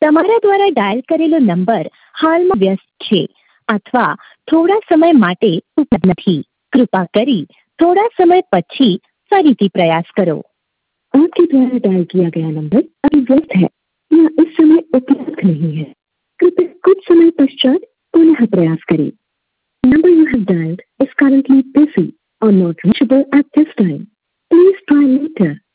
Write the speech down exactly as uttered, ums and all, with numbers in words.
તમારા દ્વારા ડાયલ કરેલો નંબર હાલમાં વ્યસ્ત છે અથવા થોડા સમય માટે ઉપલબ્ધ નથી। कृपा करी थोड़ा समय पछी फरीथी प्रयास करो। आपके द्वारा डायल किया गया नंबर अभी व्यस्त है या इस समय उपलब्ध नहीं है। कृपया कुछ समय पश्चात पुनः प्रयास करें। Number you have dialled is currently busy or not reachable at this time. Please try letter.